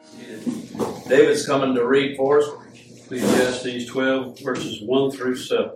David's coming to read for us. Ecclesiastes 12, verses 1 through 7.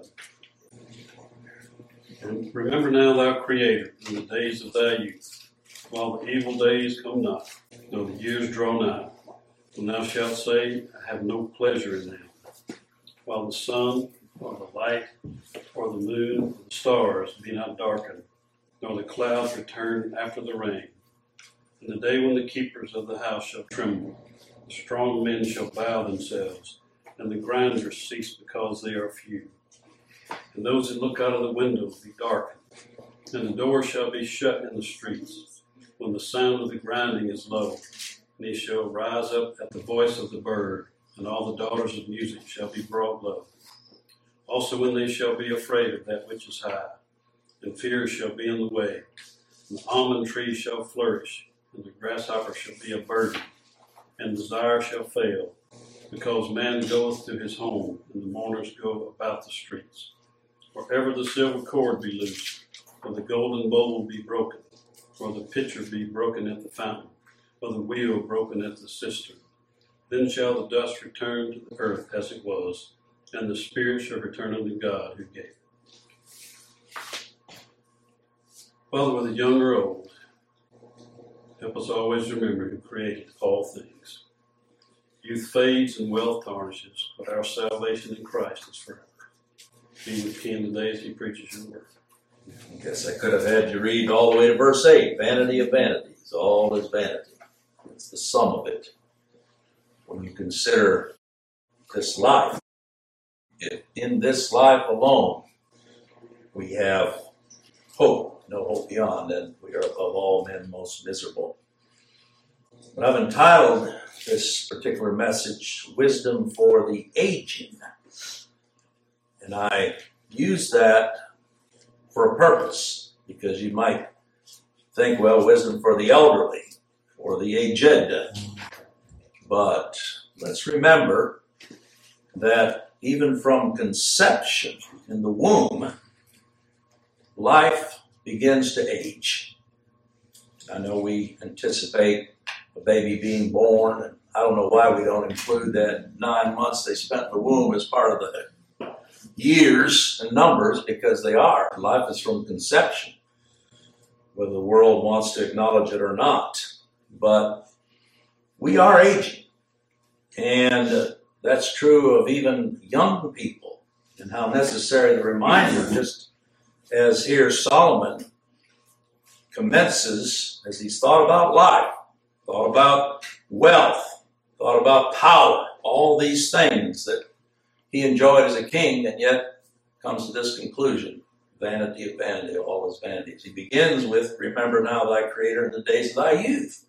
And remember now thy Creator in the days of thy youth, while the evil days come not, though the years draw nigh. When thou shalt say, I have no pleasure in them, while the sun, or the light, or the moon, or the stars be not darkened, nor the clouds return after the rain. In the day when the keepers of the house shall tremble, the strong men shall bow themselves, and the grinders cease because they are few. And those that look out of the windows be darkened, and the doors shall be shut in the streets, when the sound of the grinding is low. And he shall rise up at the voice of the bird, and all the daughters of music shall be brought low. Also when they shall be afraid of that which is high, and fear shall be in the way, and the almond tree shall flourish, and the grasshopper shall be a burden, and desire shall fail, because man goeth to his home, and the mourners go about the streets. For ever the silver cord be loosed, or the golden bowl be broken, or the pitcher be broken at the fountain, or the wheel broken at the cistern. Then shall the dust return to the earth as it was, and the spirit shall return unto God who gave it. Whether we're young or old, help us always remember who created all things. Youth fades and wealth tarnishes, but our salvation in Christ is forever. Be with Ken today as he preaches your word. I guess I could have had you read all the way to verse 8. Vanity of vanities, all is vanity. It's the sum of it. When you consider this life, in this life alone, we have hope, no hope beyond, and we are above all men most miserable. But I've entitled this particular message, Wisdom for the Aging. And I use that for a purpose, because you might think, well, wisdom for the elderly, or the aged. But let's remember that even from conception in the womb, life begins to age. I know we anticipate a baby being born, and I don't know why we don't include that 9 months they spent in the womb as part of the years and numbers, because they are. Life is from conception, whether the world wants to acknowledge it or not. But we are aging, and that's true of even young people, and how necessary the reminder, just as here Solomon commences, as he's thought about life, thought about wealth, thought about power, all these things that he enjoyed as a king, and yet comes to this conclusion: vanity of vanity, all is vanities. He begins with, remember now thy Creator in the days of thy youth.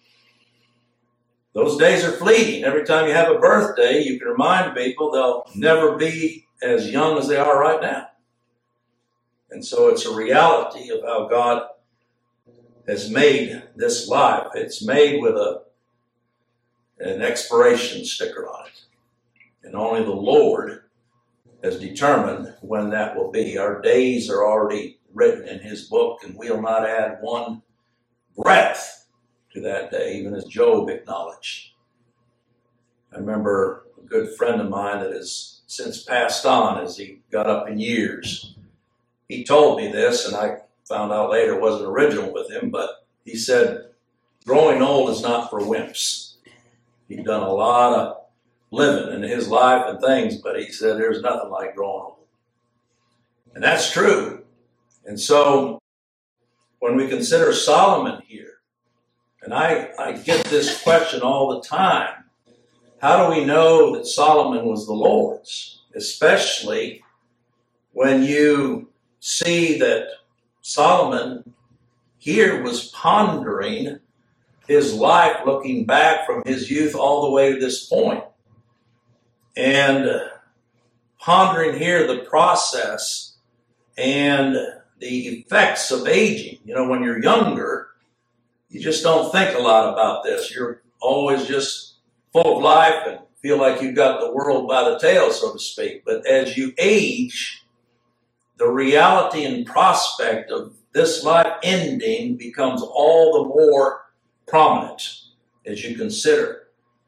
Those days are fleeting. Every time you have a birthday, you can remind people they'll never be as young as they are right now. And so it's a reality of how God has made this life. It's made with an expiration sticker on it. And only the Lord has determined when that will be. Our days are already written in his book, and we'll not add one breath to that day, even as Job acknowledged. I remember a good friend of mine that has since passed on as he got up in years. He told me this, and I found out later it wasn't original with him, but he said, growing old is not for wimps. He'd done a lot of living in his life and things, but he said there's nothing like growing old. And that's true. And so when we consider Solomon here, and I get this question all the time, how do we know that Solomon was the Lord's? Especially when you see that Solomon here was pondering his life, looking back from his youth all the way to this point. And pondering here the process and the effects of aging. You know, when you're younger, you just don't think a lot about this. You're always just full of life and feel like you've got the world by the tail, so to speak. But as you age, the reality and prospect of this life ending becomes all the more prominent as you consider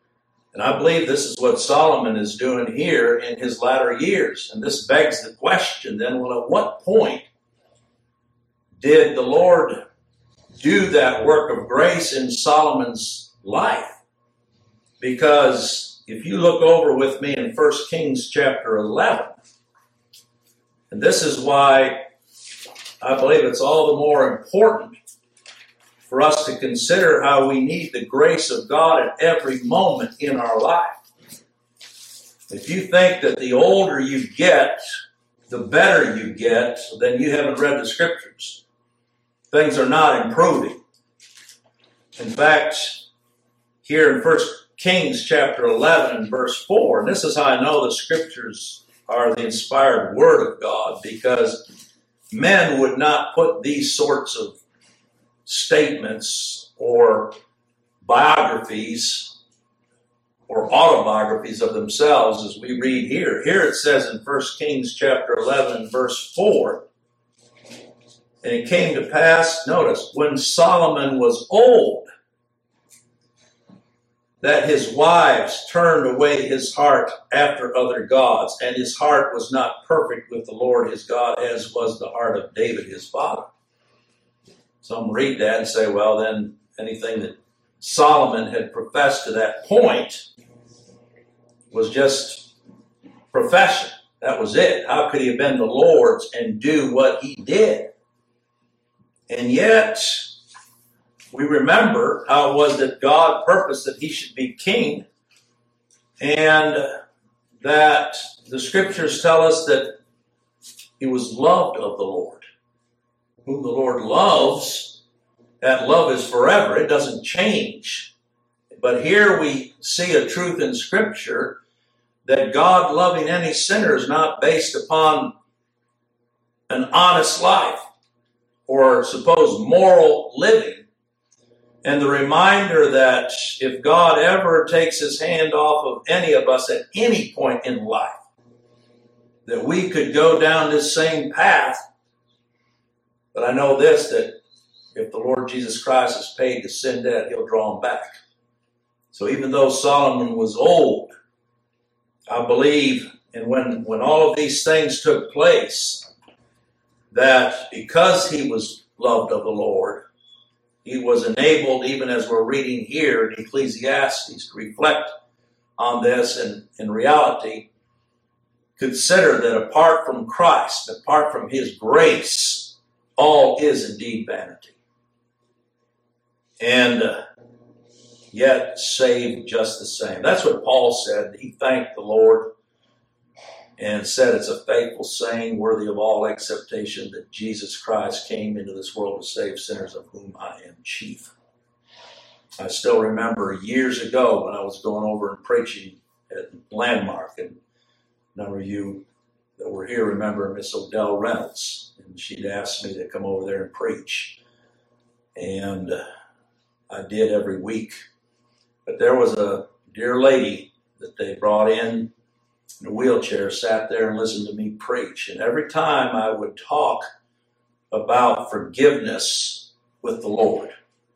And I believe this is what Solomon is doing here in his latter years. And this begs the question then, well, at what point did the Lord do that work of grace in Solomon's life? Because if you look over with me in 1 Kings chapter 11, and this is why I believe it's all the more important for us to consider how we need the grace of God at every moment in our life. If you think that the older you get, the better you get, then you haven't read the scriptures. Things are not improving. In fact, here in 1 Kings chapter 11 and verse 4, and this is how I know the scriptures are the inspired word of God, because men would not put these sorts of statements or biographies or autobiographies of themselves as we read here. Here it says in 1 Kings chapter 11 and verse 4, and it came to pass, notice, when Solomon was old, that his wives turned away his heart after other gods, and his heart was not perfect with the Lord his God, as was the heart of David his father. Some read that and say, well, then anything that Solomon had professed to that point was just profession. That was it. How could he have been the Lord's and do what he did? And yet, we remember how it was that God purposed that he should be king, and that the scriptures tell us that he was loved of the Lord. Whom the Lord loves, that love is forever. It doesn't change. But here we see a truth in Scripture that God loving any sinner is not based upon an honest life or supposed moral living. And the reminder that if God ever takes his hand off of any of us at any point in life, that we could go down this same path. But I know this, that if the Lord Jesus Christ has paid the sin debt, he'll draw him back. So even though Solomon was old, I believe, and when all of these things took place, that because he was loved of the Lord, he was enabled, even as we're reading here in Ecclesiastes, to reflect on this and in reality consider that apart from Christ, apart from his grace, all is indeed vanity. And yet saved just the same. That's what Paul said. He thanked the Lord and said it's a faithful saying worthy of all acceptation that Jesus Christ came into this world to save sinners, of whom I am chief. I still remember years ago when I was going over and preaching at Landmark, and a number of you that were here remember Miss Odell Reynolds, and she'd asked me to come over there and preach. And I did every week. But there was a dear lady that they brought in a wheelchair, sat there and listened to me preach. And every time I would talk about forgiveness with the Lord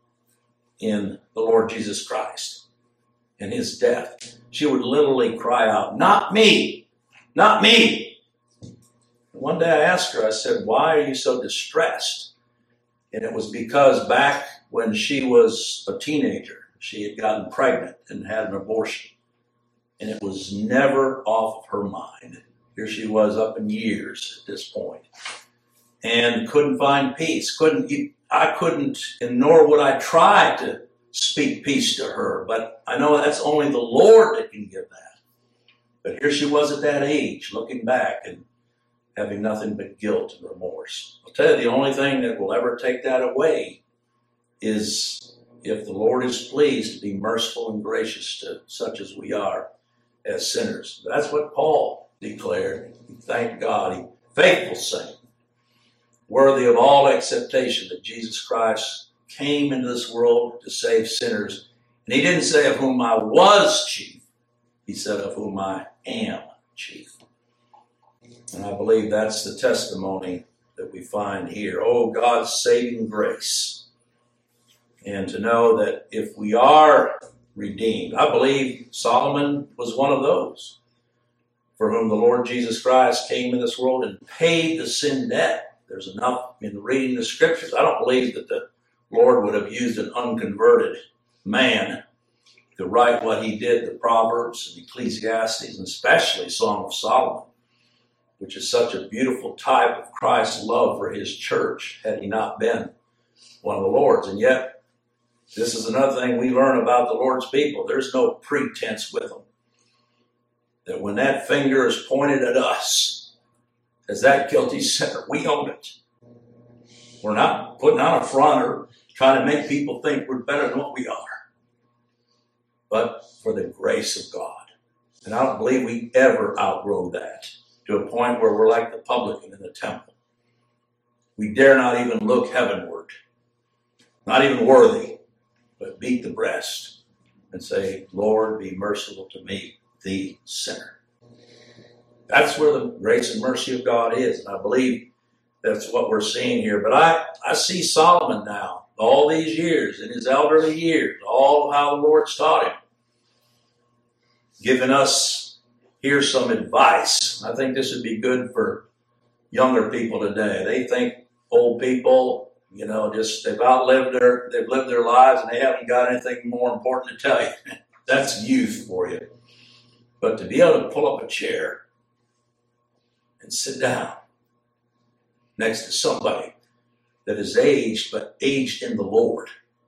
in the Lord Jesus Christ and his death, she would literally cry out, "Not me, not me." One day I asked her, I said, "Why are you so distressed?" And it was because back when she was a teenager, she had gotten pregnant and had an abortion. And it was never off of her mind. Here she was up in years at this point. And couldn't find peace. I couldn't, and nor would I try to speak peace to her. But I know that's only the Lord that can give that. But here she was at that age, looking back and having nothing but guilt and remorse. I'll tell you, the only thing that will ever take that away is if the Lord is pleased to be merciful and gracious to such as we are as sinners. That's what Paul declared. He thanked God, he faithful saint, worthy of all acceptation, that Jesus Christ came into this world to save sinners. And he didn't say of whom I was chief. He said of whom I am chief. And I believe that's the testimony that we find here. Oh, God's saving grace. And to know that if we are redeemed. I believe Solomon was one of those for whom the Lord Jesus Christ came in this world and paid the sin debt. There's enough in reading the scriptures. I don't believe that the Lord would have used an unconverted man to write what he did, the Proverbs and Ecclesiastes, and especially Song of Solomon, which is such a beautiful type of Christ's love for his church, had he not been one of the Lord's. And yet, this is another thing we learn about the Lord's people. There's no pretense with them. That when that finger is pointed at us, as that guilty sinner, we own it. We're not putting on a front or trying to make people think we're better than what we are. But for the grace of God. And I don't believe we ever outgrow that to a point where we're like the publican in the temple. We dare not even look heavenward, not even worthy, but beat the breast and say, Lord, be merciful to me, the sinner. That's where the grace and mercy of God is. And I believe that's what we're seeing here. But I see Solomon now, all these years, in his elderly years, all of how the Lord's taught him, giving us here some advice. I think this would be good for younger people today. They think old people, just they've lived their lives and they haven't got anything more important to tell you. That's youth for you. But to be able to pull up a chair and sit down next to somebody that is aged, but aged in the Lord,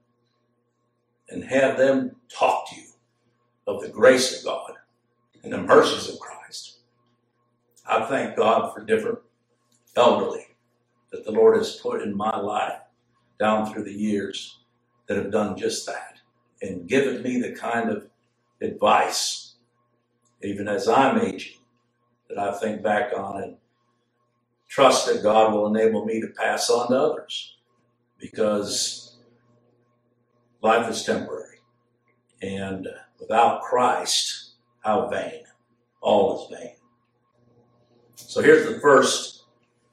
and have them talk to you of the grace of God and the mercies of Christ. I thank God for different elderly that the Lord has put in my life down through the years that have done just that and given me the kind of advice, even as I'm aging, that I think back on and trust that God will enable me to pass on to others, because life is temporary. And without Christ, how vain. All is vain. So here's the first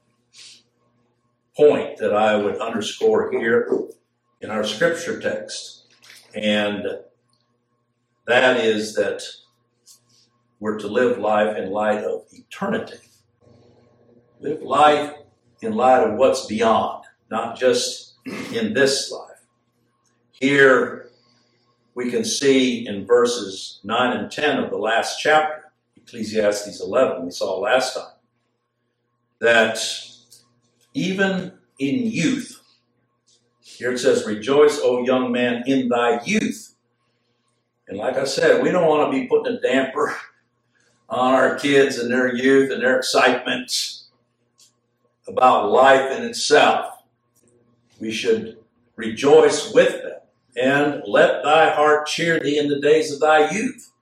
point that I would underscore here in our scripture text. And that is that we're to live life in light of eternity. Live life in light of what's beyond, not just in this life. Here we can see in verses 9 and 10 of the last chapter, Ecclesiastes 11, we saw last time, that even in youth, here it says, rejoice, O young man, in thy youth. And like I said, we don't want to be putting a damper on our kids and their youth and their excitement about life in itself. We should rejoice with them and let thy heart cheer thee in the days of thy youth.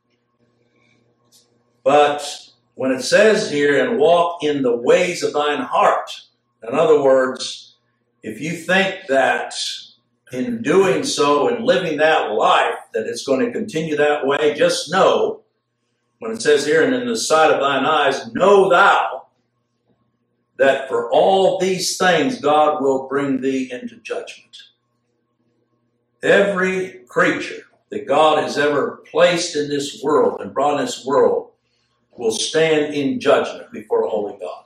But when it says here, and walk in the ways of thine heart, in other words, if you think that in doing so and living that life, that it's going to continue that way, just know, when it says here, and in the sight of thine eyes, know thou that for all these things God will bring thee into judgment. Every creature that God has ever placed in this world and brought in this world will stand in judgment before a holy God.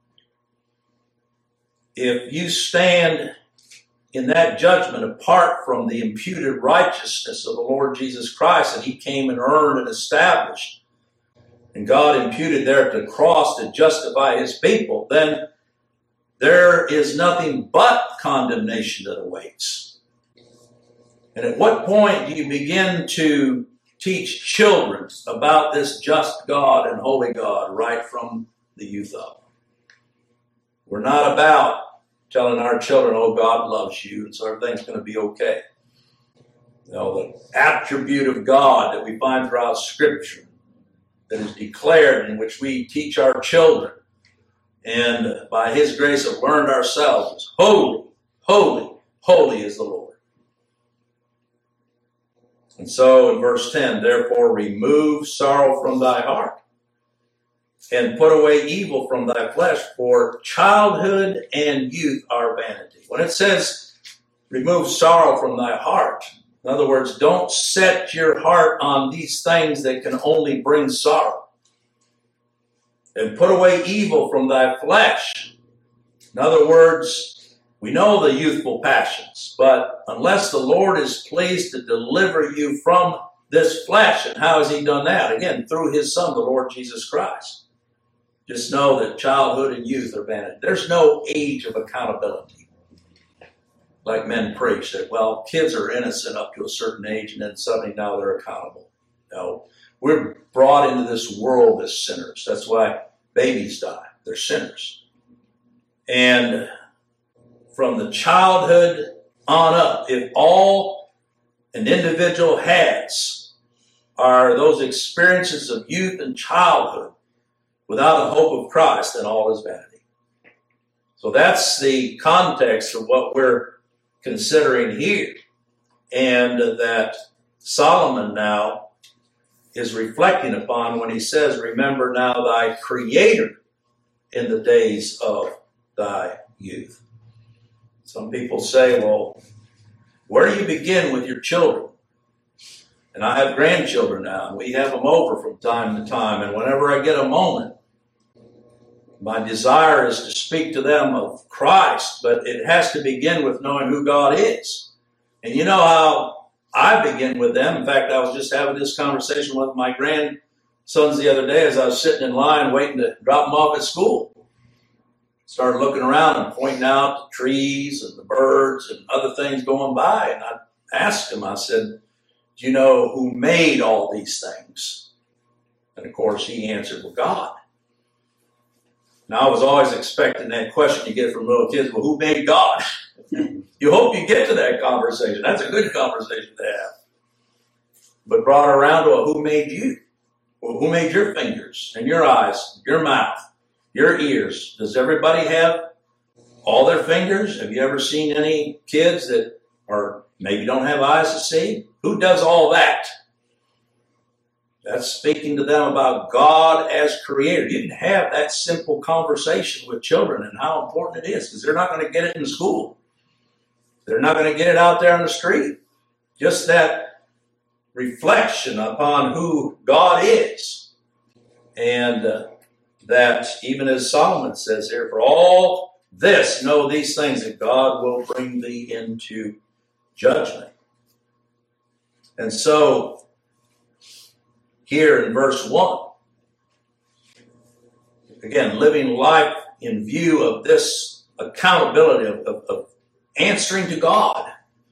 If you stand in that judgment apart from the imputed righteousness of the Lord Jesus Christ that he came and earned and established, and God imputed there at the cross to justify his people, then there is nothing but condemnation that awaits. And at what point do you begin to teach children about this just God and holy God right from the youth up? We're not about telling our children, oh, God loves you, and so everything's going to be okay. The attribute of God that we find throughout Scripture that is declared, in which we teach our children, and by his grace have learned ourselves, is holy, holy, holy is the Lord. And so in verse 10, therefore remove sorrow from thy heart and put away evil from thy flesh, for childhood and youth are vanity. When it says remove sorrow from thy heart, In other words, don't set your heart on these things that can only bring sorrow. And put away evil from thy flesh. In other words, we know the youthful passions, but unless the Lord is pleased to deliver you from this flesh, and how has he done that? Again, through his Son, the Lord Jesus Christ. Just know that childhood and youth are vanity. There's no age of accountability. Like men preach that, well, kids are innocent up to a certain age and then suddenly now they're accountable. No. We're brought into this world as sinners. That's why babies die. They're sinners. And from the childhood on up, if all an individual has are those experiences of youth and childhood without the hope of Christ, then all is vanity. So that's the context of what we're considering here. And that Solomon now is reflecting upon when he says, remember now thy Creator in the days of thy youth. Some people say, well, where do you begin with your children? And I have grandchildren now, and we have them over from time to time. And whenever I get a moment, my desire is to speak to them of Christ, but it has to begin with knowing who God is. And you know how I begin with them. In fact, I was just having this conversation with my grandsons the other day as I was sitting in line waiting to drop them off at school. Started looking around and pointing out the trees and the birds and other things going by. And I asked him, I said, do you know who made all these things? And of course, he answered, well, God. Now, I was always expecting that question you get from little kids, well, who made God? You hope you get to that conversation. That's a good conversation to have. But brought around to who made you? Well, who made your fingers and your eyes, your mouth, your ears? Does everybody have all their fingers? Have you ever seen any kids that are maybe don't have eyes to see? Who does all that? That's speaking to them about God as Creator. You can have that simple conversation with children and how important it is, because they're not going to get it in school. They're not going to get it out there on the street. Just that reflection upon who God is. And that even as Solomon says here, for all this, know these things, that God will bring thee into judgment. And so, here in verse 1, again, living life in view of this accountability of answering to God.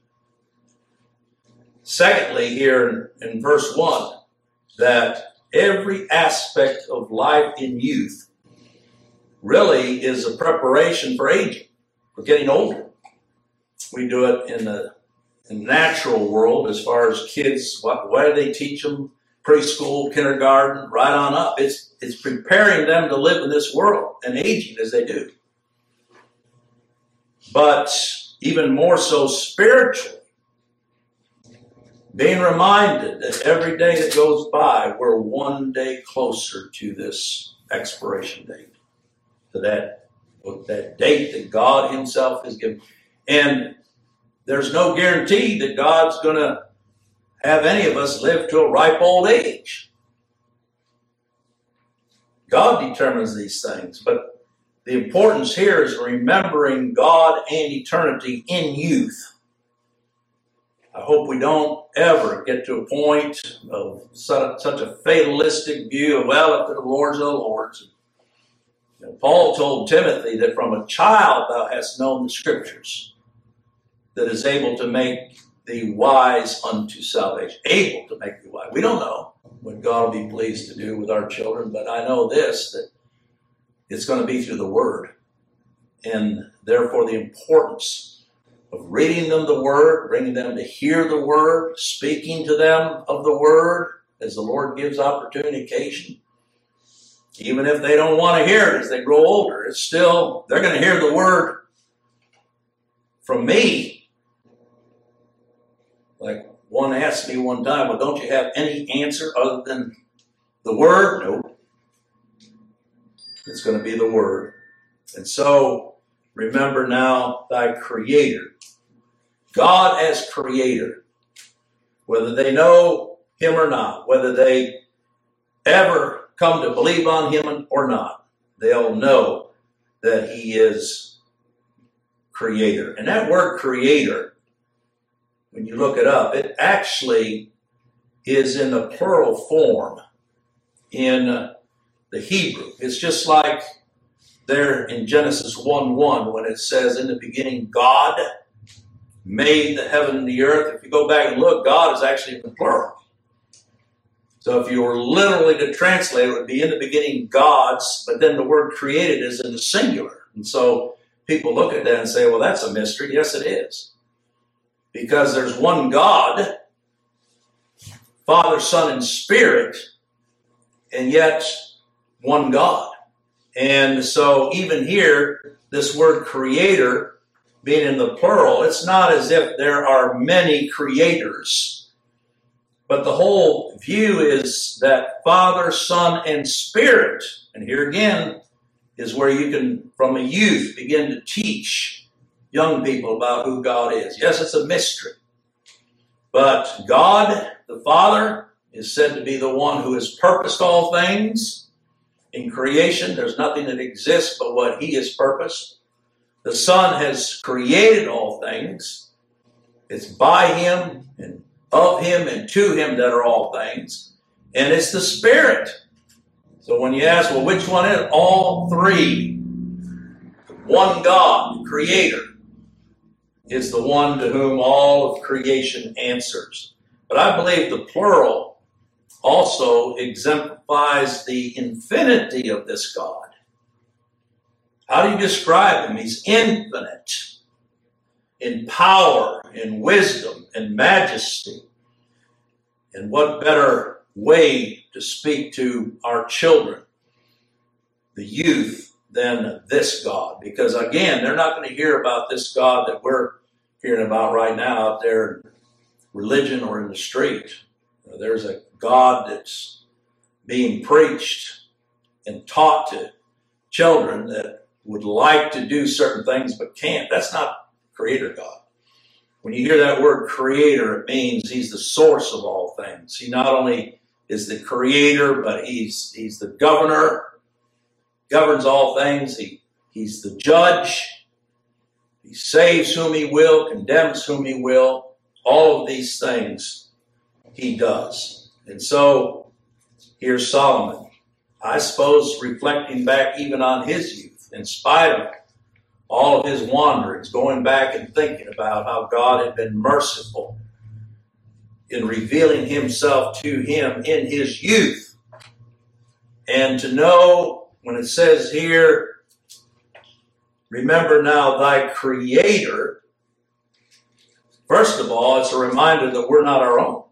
Secondly, here in verse 1, that every aspect of life in youth really is a preparation for aging, for getting older. We do it in the natural world as far as kids. Why do they teach them? Preschool, kindergarten, right on up. It's preparing them to live in this world and aging as they do. But even more so spiritually, being reminded that every day that goes by, we're one day closer to this expiration date, to that date that God himself has given. And there's no guarantee that God's going to have any of us live to a ripe old age. God determines these things, but the importance here is remembering God and eternity in youth. I hope we don't ever get to a point of such a fatalistic view of, well, if the Lord's the Lord's. You know, Paul told Timothy that from a child thou hast known the Scriptures, that is able to make thee wise unto salvation. Able to make thee wise. We don't know what God will be pleased to do with our children, but I know this, that it's going to be through the Word. And therefore the importance of reading them the Word, bringing them to hear the Word, speaking to them of the Word as the Lord gives opportunity occasion. Even if they don't want to hear it as they grow older, it's still, they're going to hear the Word from me. Like one asked me one time, well, don't you have any answer other than the Word? Nope. It's going to be the Word. And so, remember now thy Creator. God as Creator. whether they know him or not, whether they ever come to believe on him or not, they'll know that he is creator. And that word creator, when you look it up, it actually is in the plural form in the Hebrew. It's just like there in Genesis 1:1 when it says, in the beginning God made the heaven and the earth. If you go back and look, God is actually in the plural. So if you were literally to translate, it would be in the beginning gods, but then the word created is in the singular. And so people look at that and say, well, that's a mystery. Yes, it is. Because there's one God, Father, Son, and Spirit, and yet one God. And so even here, this word creator being in the plural, it's not as if there are many creators. But the whole view is that Father, Son, and Spirit, and here again is where you can, from a youth, begin to teach young people about who God is. Yes, it's a mystery. But God, the Father, is said to be the one who has purposed all things. In creation, there's nothing that exists but what he has purposed. The Son has created all things. It's by him and of him and to him that are all things. And it's the Spirit. So when you ask, well, which one is it? All three. One God, the Creator, is the one to whom all of creation answers. But I believe the plural also exemplifies the infinity of this God. How do you describe him? He's infinite in power, in wisdom, and majesty. And what better way to speak to our children, the youth, than this God? Because again, they're not going to hear about this God that we're hearing about right now out there in religion or in the street. There's a God that's being preached and taught to children that would like to do certain things but can't. That's not Creator God. When you hear that word creator, it means he's the source of all things. He not only is the creator, but he's the governor, governs all things. He's the judge. He saves whom he will, condemns whom he will. All of these things he does. And so here's Solomon, I suppose, reflecting back even on his youth, in spite of all of his wanderings, going back and thinking about how God had been merciful in revealing himself to him in his youth. And to know, when it says here, remember now thy Creator, first of all, it's a reminder that we're not our own.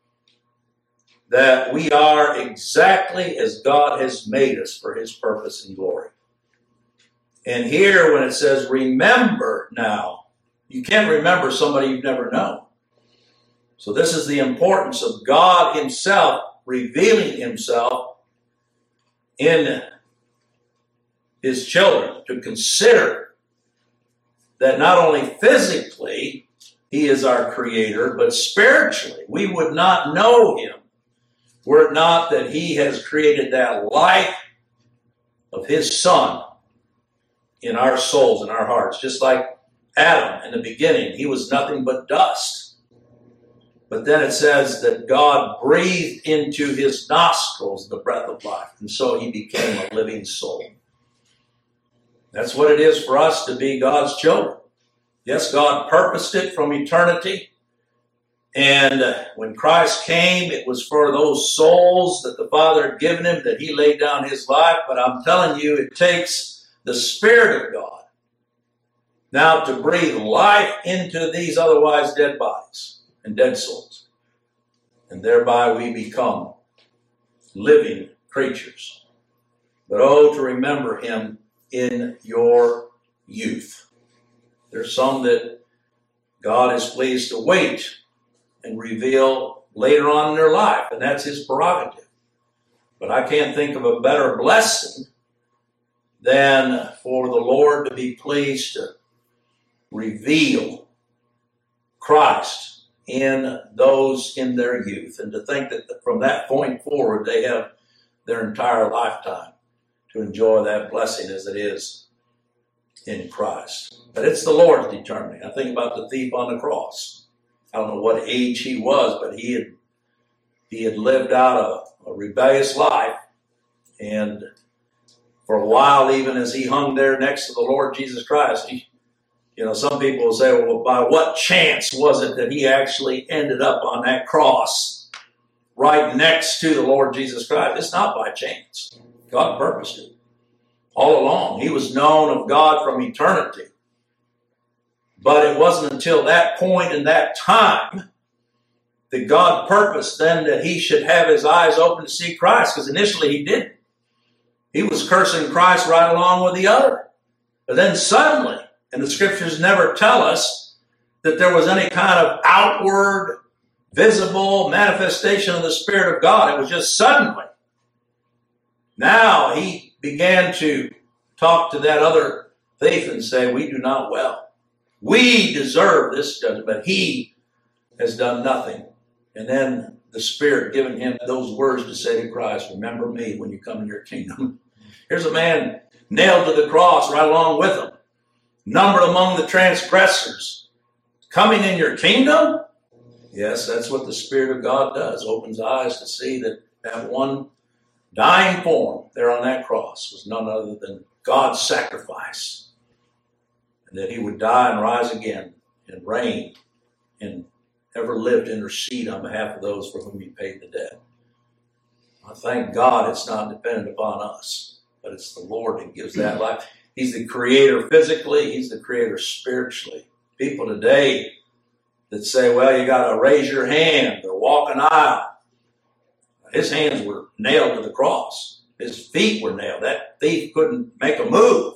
That we are exactly as God has made us for his purpose and glory. And here when it says remember now, you can't remember somebody you've never known. So this is the importance of God himself revealing himself in his children, to consider that not only physically he is our Creator, but spiritually we would not know him were it not that he has created that life of his Son in our souls, in our hearts. Just like Adam in the beginning, he was nothing but dust. But then it says that God breathed into his nostrils the breath of life, and so he became a living soul. That's what it is for us to be God's children. Yes, God purposed it from eternity. And when Christ came, it was for those souls that the Father had given him that he laid down his life. But I'm telling you, it takes the Spirit of God now to breathe life into these otherwise dead bodies and dead souls. And thereby we become living creatures. But oh, to remember him in your youth. There's some that God is pleased to wait and reveal later on in their life, and that's his prerogative. But I can't think of a better blessing than for the Lord to be pleased to reveal Christ in those in their youth. And to think that from that point forward, they have their entire lifetime to enjoy that blessing as it is in Christ. But it's the Lord's determining. I think about the thief on the cross. I don't know what age he was, but he had lived out a rebellious life. And for a while, even as he hung there next to the Lord Jesus Christ, some people will say, well, by what chance was it that he actually ended up on that cross right next to the Lord Jesus Christ? It's not by chance. God purposed it all along. He was known of God from eternity. But it wasn't until that point in that time that God purposed then that he should have his eyes open to see Christ, because initially he didn't. He was cursing Christ right along with the other. But then suddenly, and the scriptures never tell us that there was any kind of outward, visible manifestation of the Spirit of God. It was just suddenly. Now he began to talk to that other thief and say, we do not well. We deserve this judgment, but he has done nothing. And then the Spirit giving him those words to say to Christ, remember me when you come in your kingdom. Here's a man nailed to the cross right along with him, numbered among the transgressors. Coming in your kingdom? Yes, that's what the Spirit of God does. Opens eyes to see that one dying form there on that cross was none other than God's sacrifice. And that he would die and rise again and reign and ever live to intercede on behalf of those for whom he paid the debt. I thank God it's not dependent upon us, but it's the Lord that gives that life. He's the creator physically. He's the creator spiritually. People today that say, well, you got to raise your hand or walk an aisle. His hands were nailed to the cross. His feet were nailed. That thief couldn't make a move.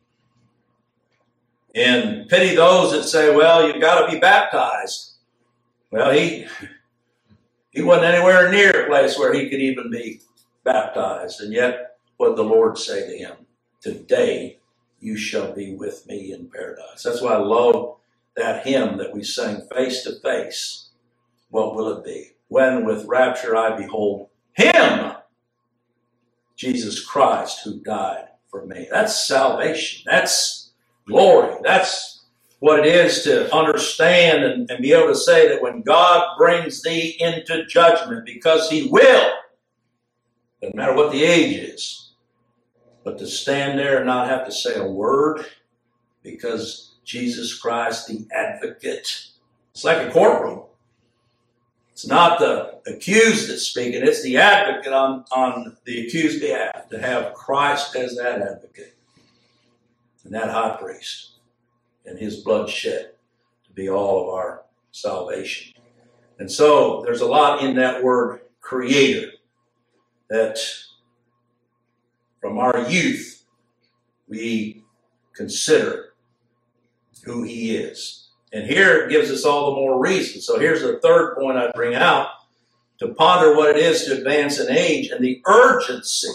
And pity those that say, well, you've got to be baptized. Well, he wasn't anywhere near a place where he could even be baptized. And yet, what did the Lord say to him? Today you shall be with me in paradise. That's why I love that hymn that we sang, Face to Face. What will it be? When with rapture I behold him, Jesus Christ, who died for me. That's salvation. That's glory. That's what it is to understand and be able to say that when God brings thee into judgment, because he will, doesn't matter what the age is, but to stand there and not have to say a word, because Jesus Christ, the advocate, it's like a courtroom. It's not the accused that's speaking, it's the advocate on the accused behalf, to have Christ as that advocate and that high priest, and his blood shed to be all of our salvation. And so there's a lot in that word creator that from our youth we consider who he is. And here it gives us all the more reason. So here's the third point I bring out, to ponder what it is to advance in age and the urgency.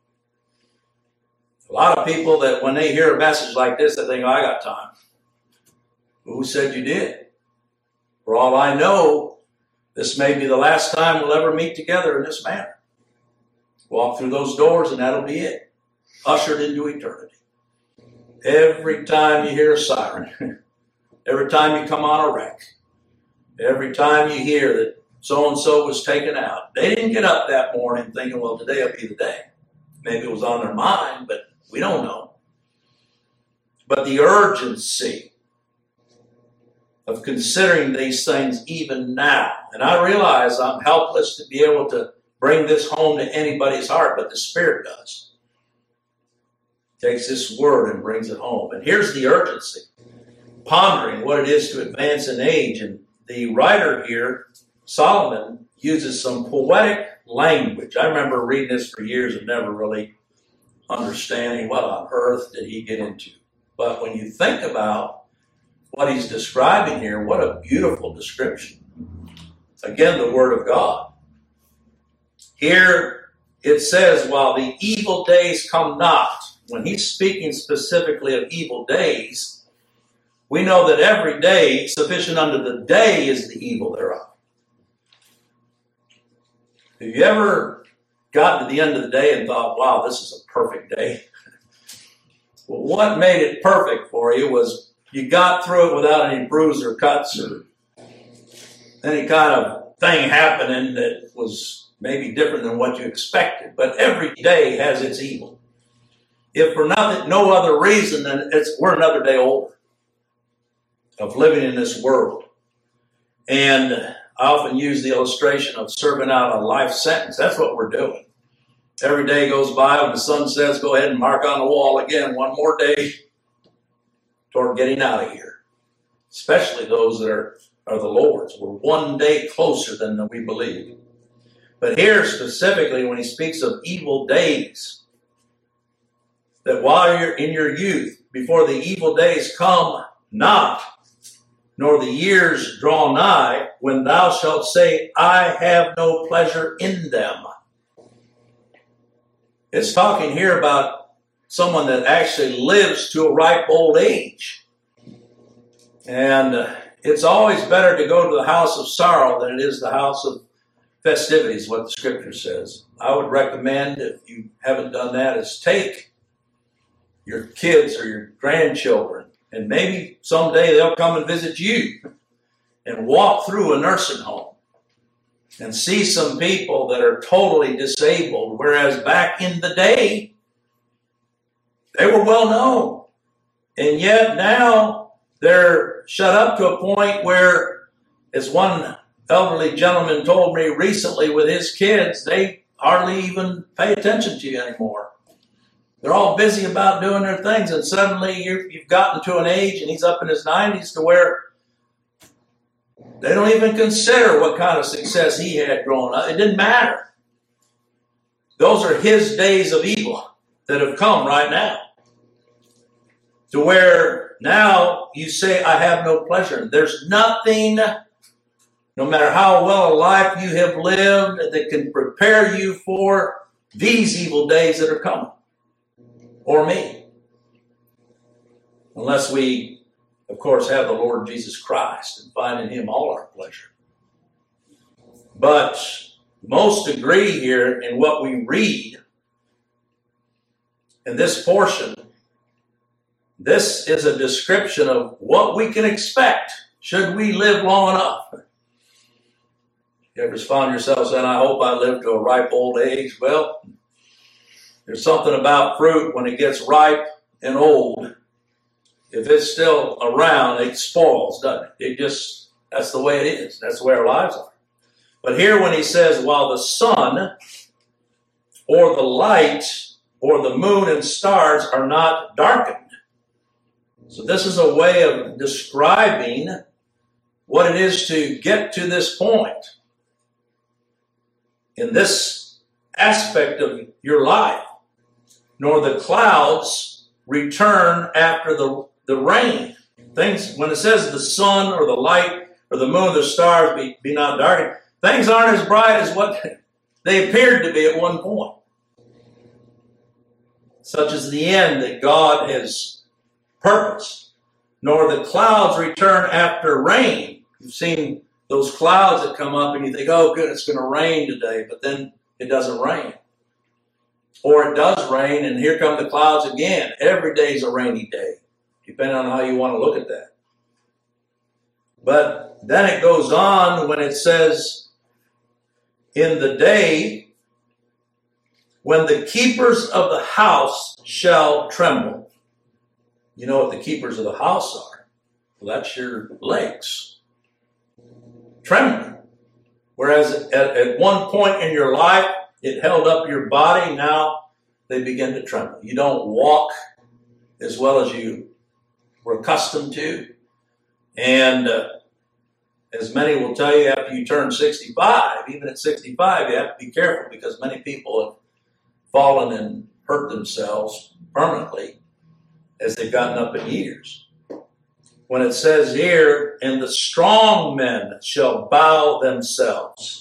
A lot of people that when they hear a message like this, they think, oh, I got time. Who said you did? For all I know, this may be the last time we'll ever meet together in this manner. Walk through those doors and that'll be it. Ushered into eternity. Every time you hear a siren, every time you come on a wreck, every time you hear that so-and-so was taken out, they didn't get up that morning thinking, well, today will be the day. Maybe it was on their mind, but we don't know. But the urgency of considering these things even now. And I realize I'm helpless to be able to bring this home to anybody's heart, but the Spirit does. Takes this word and brings it home. And here's the urgency. Pondering what it is to advance in age. And the writer here, Solomon, uses some poetic language. I remember reading this for years and never really understanding what on earth did he get into. But when you think about what he's describing here, what a beautiful description. Again, the Word of God. Here it says, while the evil days come not, when he's speaking specifically of evil days, we know that every day, sufficient unto the day is the evil thereof. Have you ever gotten to the end of the day and thought, wow, this is a perfect day? Well, what made it perfect for you was you got through it without any bruise or cuts or any kind of thing happening that was maybe different than what you expected. But every day has its evil. If for nothing, no other reason than we're another day older of living in this world. And I often use the illustration of serving out a life sentence. That's what we're doing. Every day goes by when the sun sets, go ahead and mark on the wall again, one more day toward getting out of here. Especially those that are the Lord's. We're one day closer than we believe. But here specifically, when he speaks of evil days, that while you're in your youth, before the evil days come not, nor the years draw nigh, when thou shalt say, I have no pleasure in them. It's talking here about someone that actually lives to a ripe old age. And it's always better to go to the house of sorrow than it is the house of festivities, what the scripture says. I would recommend, if you haven't done that, is take your kids or your grandchildren, and maybe someday they'll come and visit you, and walk through a nursing home and see some people that are totally disabled, whereas back in the day, they were well known. And yet now they're shut up to a point where, as one elderly gentleman told me recently with his kids, they hardly even pay attention to you anymore. They're all busy about doing their things, and suddenly you've gotten to an age, and he's up in his 90s, to where they don't even consider what kind of success he had growing up. It didn't matter. Those are his days of evil that have come right now. To where now you say, I have no pleasure. There's nothing, no matter how well a life you have lived, that can prepare you for these evil days that are coming. Or me. Unless we, of course, have the Lord Jesus Christ and find in him all our pleasure. But most agree here in what we read in this portion. This is a description of what we can expect should we live long enough. You ever found yourself saying, I hope I live to a ripe old age? Well, there's something about fruit when it gets ripe and old. If it's still around, it spoils, doesn't it? That's the way it is. That's the way our lives are. But here when he says, while the sun or the light or the moon and stars are not darkened. So this is a way of describing what it is to get to this point in this aspect of your life. Nor the clouds return after the rain. Things, when it says the sun or the light or the moon or the stars be not darkened, things aren't as bright as what they appeared to be at one point. Such is the end that God has purposed. Nor the clouds return after rain. You've seen those clouds that come up and you think, oh good, it's going to rain today, but then it doesn't rain. Or it does rain, and here come the clouds again. Every day is a rainy day, depending on how you want to look at that. But then it goes on when it says, in the day when the keepers of the house shall tremble. You know what the keepers of the house are? Well, that's your legs. Trembling. Whereas at one point in your life, it held up your body. Now they begin to tremble. You don't walk as well as you were accustomed to. And as many will tell you, after you turn 65, even at 65, you have to be careful because many people have fallen and hurt themselves permanently as they've gotten up in years. When it says here, and the strong men shall bow themselves.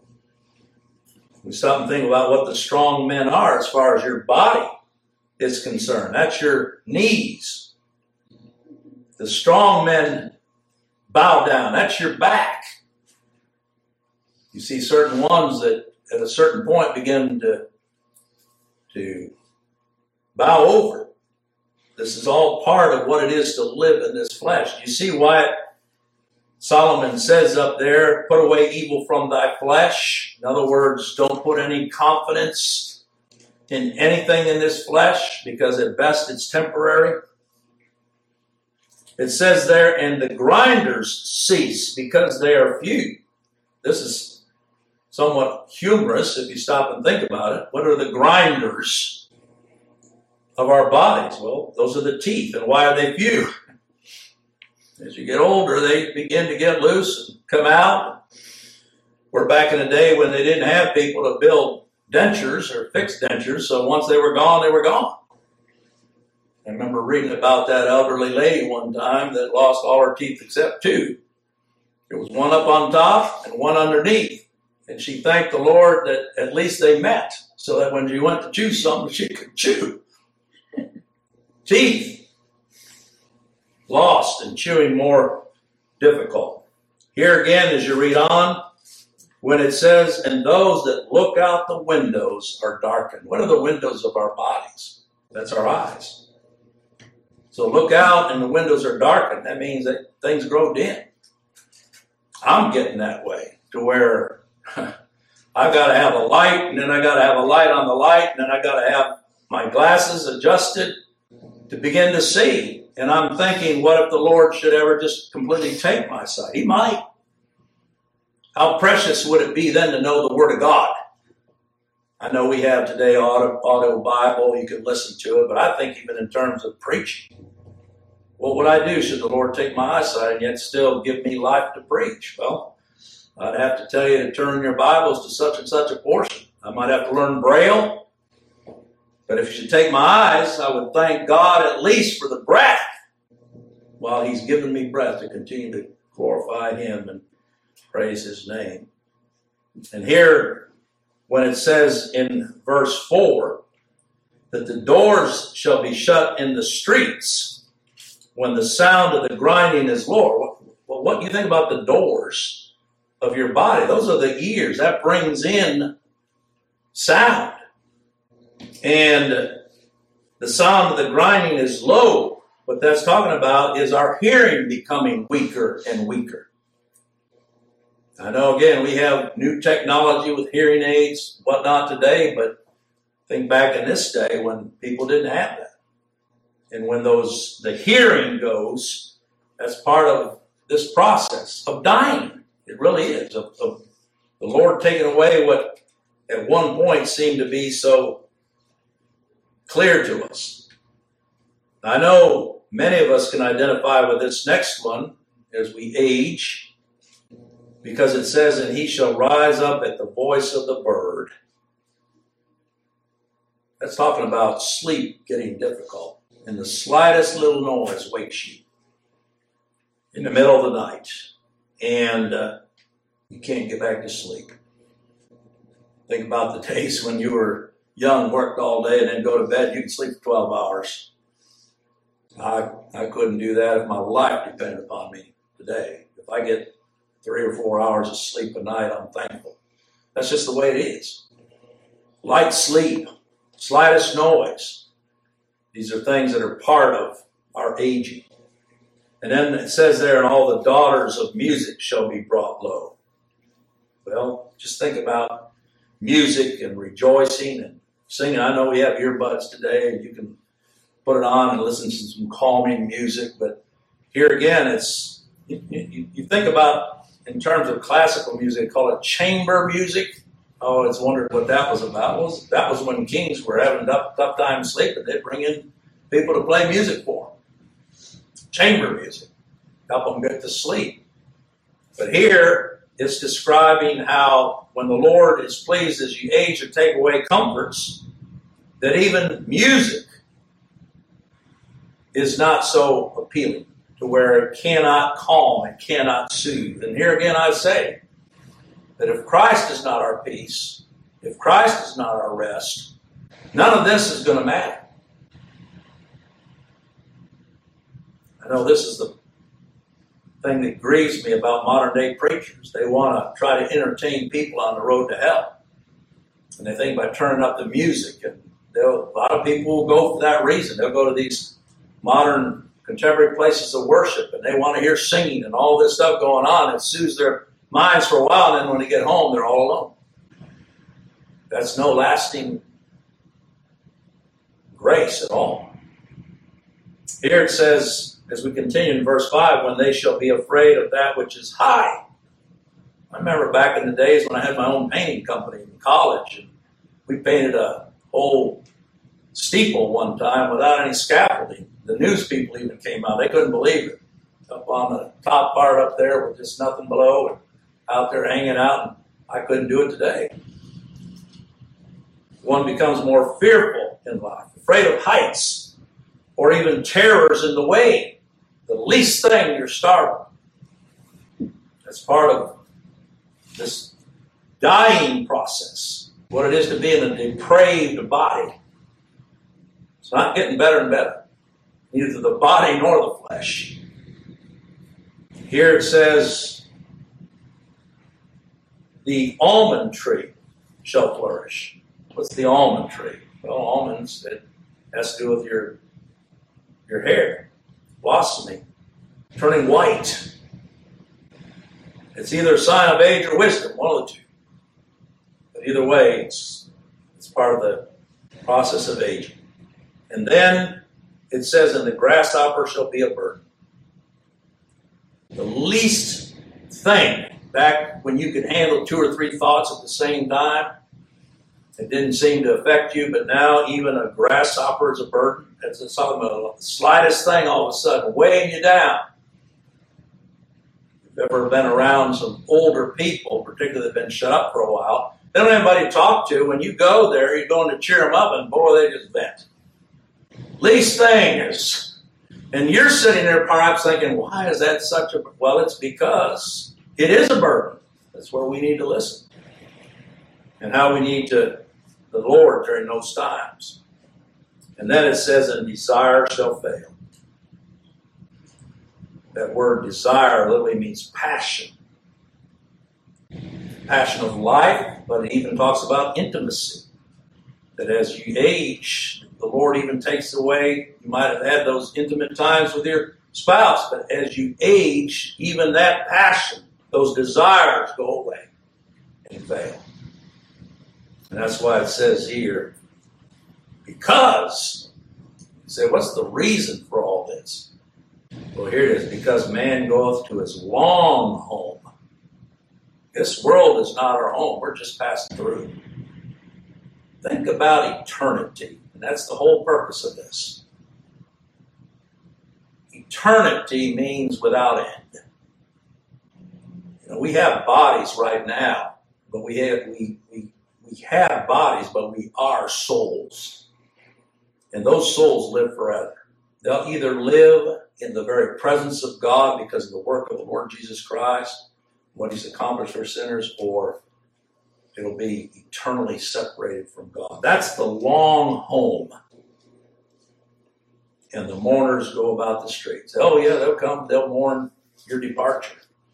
We stop and think about what the strong men are as far as your body is concerned. That's your knees. The strong men bow down. That's your back. You see certain ones that at a certain point begin to bow over. This is all part of what it is to live in this flesh. You see why Solomon says up there, put away evil from thy flesh. In other words, don't put any confidence in anything in this flesh, because at best it's temporary. It says there, and the grinders cease because they are few. This is somewhat humorous if you stop and think about it. What are the grinders of our bodies? Well, those are the teeth. And why are they few? As you get older, they begin to get loose and come out. We're back in a day when they didn't have people to build dentures or fix dentures, so once they were gone, they were gone. I remember reading about that elderly lady one time that lost all her teeth except two. There was one up on top and one underneath. And she thanked the Lord that at least they met, so that when she went to chew something, she could chew. Teeth. Lost and chewing more difficult. Here again, as you read on, when it says, and those that look out the windows are darkened. What are the windows of our bodies? That's our eyes. So look out and the windows are darkened. That means that things grow dim. I'm getting that way to where I've got to have a light, and then I got to have a light on the light, and then I got to have my glasses adjusted to begin to see. And I'm thinking, what if the Lord should ever just completely take my sight? He might. How precious would it be then to know the Word of God? I know we have today audio Bible, you can listen to it, but I think even in terms of preaching, what would I do should the Lord take my eyesight and yet still give me life to preach? Well, I'd have to tell you to turn your Bibles to such and such a portion. I might have to learn Braille. But if you should take my eyes, I would thank God at least for the breath while He's given me breath to continue to glorify Him and praise His name. And here, when it says in verse 4 that the doors shall be shut in the streets when the sound of the grinding is lower. Well, what do you think about the doors of your body? Those are the ears. That brings in sound. And the sound of the grinding is low. What that's talking about is our hearing becoming weaker and weaker. I know, again, we have new technology with hearing aids, whatnot today, but think back in this day when people didn't have that. And when the hearing goes, that's part of this process of dying. It really is. Of the Lord taking away what at one point seemed to be so clear to us. I know many of us can identify with this next one as we age, because it says, and he shall rise up at the voice of the bird. That's talking about sleep getting difficult. And the slightest little noise wakes you in the middle of the night. And you can't get back to sleep. Think about the days when you were young, worked all day, and then go to bed. You could sleep for 12 hours. I couldn't do that if my life depended upon me today. If I get 3 or 4 hours of sleep a night, I'm thankful. That's just the way it is. Light sleep, slightest noise. These are things that are part of our aging. And then it says there, and all the daughters of music shall be brought low. Well, just think about music and rejoicing and singing. I know we have earbuds today, and you can put it on and listen to some calming music. But here again, it's you think about, in terms of classical music, they call it chamber music. Oh, it's wondered what that was about. Well, that was when kings were having a tough time sleeping. They'd bring in people to play music for them. Chamber music. Help them get to sleep. But here, it's describing how when the Lord is pleased as you age to take away comforts, that even music is not so appealing to where it cannot calm, it cannot soothe. And here again I say that if Christ is not our peace, if Christ is not our rest, none of this is going to matter. know this is the thing that grieves me about modern day preachers. They want to try to entertain people on the road to hell. And they think by turning up the music, and a lot of people will go for that reason. They'll go to these modern contemporary places of worship, and they want to hear singing and all this stuff going on. It soothes their minds for a while, and then when they get home, they're all alone. That's no lasting grace at all. Here it says, as we continue in verse 5, when they shall be afraid of that which is high. I remember back in the days when I had my own painting company in college, and we painted a whole steeple one time without any scaffolding. The news people even came out. They couldn't believe it. Up on the top part up there with just nothing below and out there hanging out. And I couldn't do it today. One becomes more fearful in life, afraid of heights or even terrors in the way. The least thing you're startled. That's part of this dying process. What it is to be in a depraved body. It's not getting better and better. Neither the body nor the flesh. Here it says, the almond tree shall flourish. What's the almond tree? Well, almonds, it has to do with your hair. Blossoming, turning white. It's either a sign of age or wisdom, one of the two. But either way, it's part of the process of aging. And then it says, and the grasshopper shall be a burden. The least thing, back when you could handle 2 or 3 thoughts at the same time, it didn't seem to affect you, but now even a grasshopper is a burden. It's talking about the slightest thing all of a sudden weighing you down. If you've ever been around some older people, particularly that have been shut up for a while, they don't have anybody to talk to. When you go there, you're going to cheer them up, and boy, they just vent. Least thing is, and you're sitting there perhaps thinking, why is that such a... Well, it's because it is a burden. That's where we need to listen. And how we need to the Lord during those times. And then it says, and desire shall fail. That word desire literally means passion. Passion of life, but it even talks about intimacy. That as you age, the Lord even takes away, you might have had those intimate times with your spouse, but as you age, even that passion, those desires go away and fail. And that's why it says here, because, you say, what's the reason for all this? Well, here it is, because man goeth to his long home. This world is not our home. We're just passing through. Think about eternity. And that's the whole purpose of this. Eternity means without end. You know, we have bodies right now, but we have bodies, but we are souls. And those souls live forever. They'll either live in the very presence of God because of the work of the Lord Jesus Christ, what he's accomplished for sinners, or it'll be eternally separated from God. That's the long home. And the mourners go about the streets. Oh yeah, they'll come, they'll mourn your departure.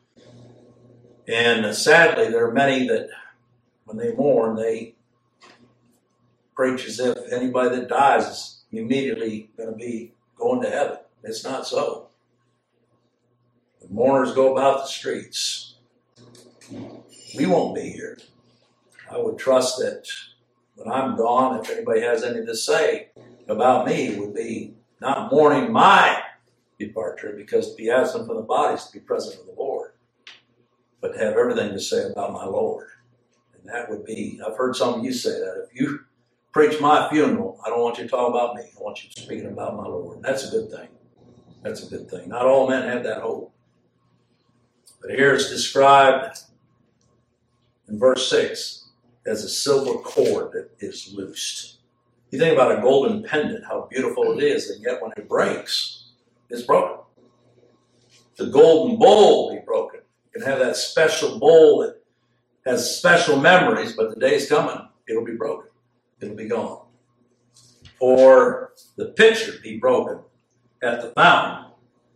And sadly, there are many that when they mourn, they preach as if anybody that dies is immediately going to be going to heaven. It's not so. The mourners go about the streets. We won't be here. I would trust that when I'm gone, if anybody has anything to say about me, it would be not mourning my departure, because to be absent from the body is to be present with the Lord, but to have everything to say about my Lord. And that would be, I've heard some of you say that, if you preach my funeral, I don't want you to talk about me. I want you speaking about my Lord. And that's a good thing. That's a good thing. Not all men have that hope. But here it's described in verse 6 as a silver cord that is loosed. You think about a golden pendant, how beautiful it is, and yet when it breaks, it's broken. The golden bowl will be broken. You can have that special bowl that has special memories, but the day's coming, it'll be broken. It'll be gone. Or the pitcher be broken at the fountain.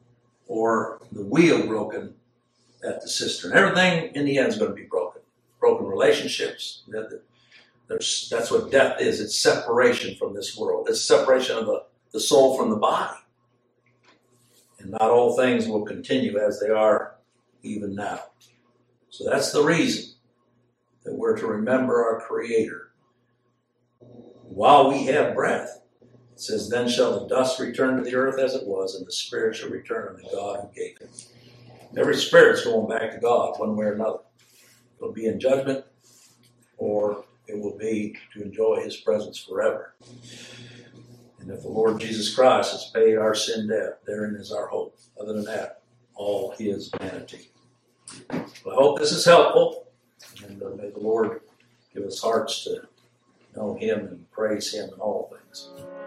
or the wheel broken at the cistern. Everything in the end is going to be broken. Broken relationships. That's what death is. It's separation from this world. It's separation of the soul from the body. And not all things will continue as they are even now. So that's the reason that we're to remember our Creator while we have breath. It says, then shall the dust return to the earth as it was, and the spirit shall return unto God who gave it. Every spirit's going back to God one way or another. It'll be in judgment, or it will be to enjoy his presence forever. And if the Lord Jesus Christ has paid our sin debt, therein is our hope. Other than that, all is vanity. Well, I hope this is helpful, and may the Lord give us hearts to know him and praise him in all things.